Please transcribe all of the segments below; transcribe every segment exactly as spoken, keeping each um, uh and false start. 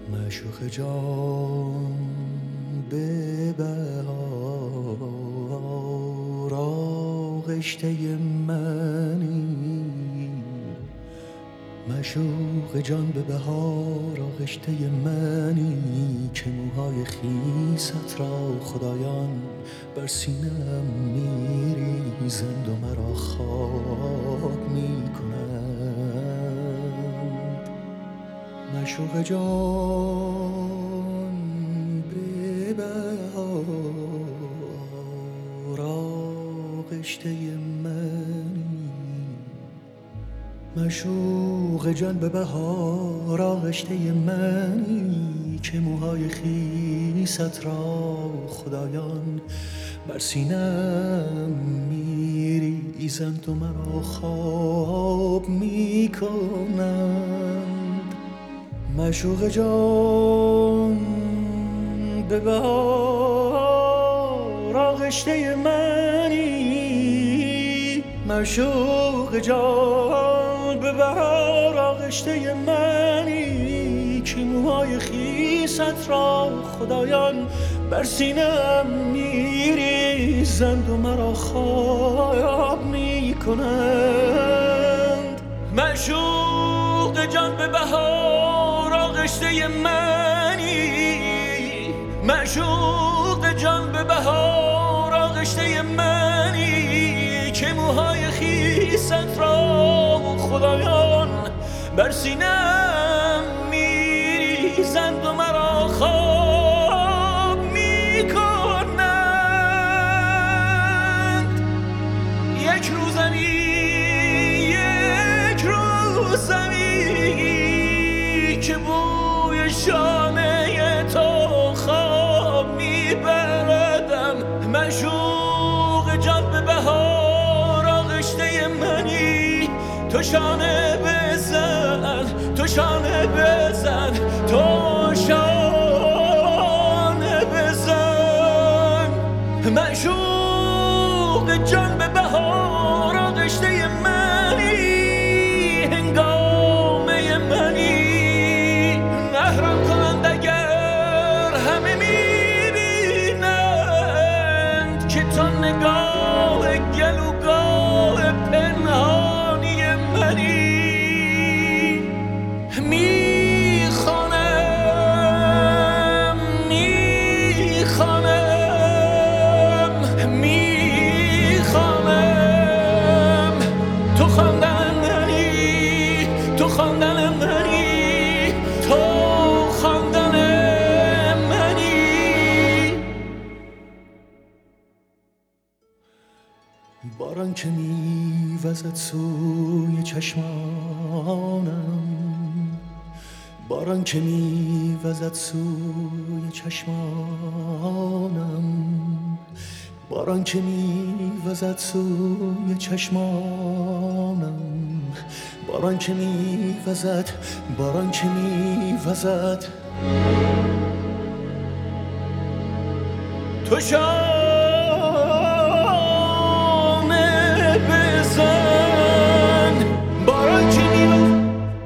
معشوق جان به بهار آغشته منی، معشوق جان به بهار آغشته منی که موهای خیست را خدایان بر سینم میریزند و مرا خواب میکنند. معشوق جان به بهار آغشته منی، معشوق جان به بهار آغشته منی که موهای خیست را خدایان بر سینم میریزند و مرا خواب میکنند. معشوق جان به بهار آغشته منی، معشوق جان به بهار آغشته منی که موهای خیست را خدایان بر سینم میریزند و مرا خواب میکنند. معشوق جان به بهار آغشته منی، معشوق جان به بهار آغشته منی که موهای خیست را خدایان بر سینم میریزند و مرا خواب میکنند. یک روزمی یک روزمی که بوی شانه تو خواب میبردم، معشوق جان به بهار آغشته منی، تو شانه بزن تو شانه بزن تو شانه بزن. معشوق جان به بهار آغشته منی، هنگامه منی، نهرم کنند اگر همه میبینند که تو نگاه گلوگاه پنهانی منی. میخوانم میخوانم میخوانم تو خواندن منی، تو خواندن منی، تو خواندن منی. باران که میوزد سوی چشمانم، باران که میوزد سوی چشمانم، باران که میوزد سوی چشمانم، باران که میوزد، باران که میوزد تو شانه بزن. باران که میوزد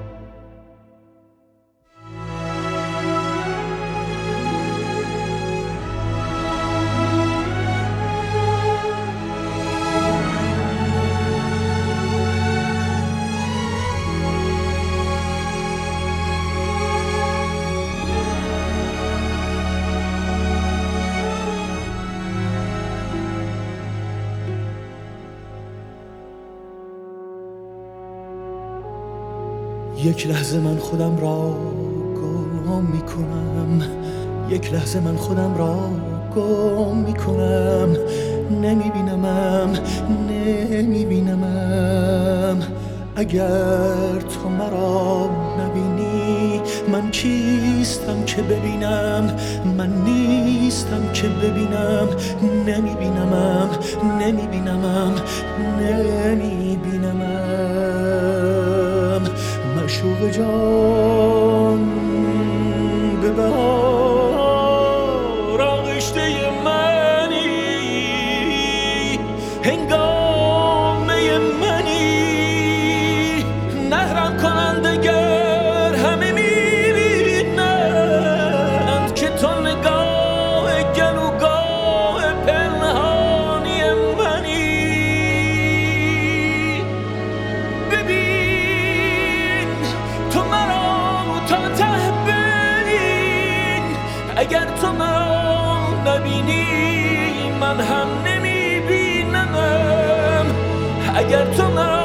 یک لحظه من خودم را گم میکنم، یک لحظه من خودم را گم میکنم، نمیبینمم نمیبینمم. اگر تو مرا نبینی من کیستم که ببینم، من نیستم که ببینم. نمیبینمم نمیبینمم نمیبینمم. معشوق جان به بهار آغشته منی، هنگامه منی، نهرم کنند اگر همه میبینند اگر تو من نبینی من هم نمیبینمم. اگر تو من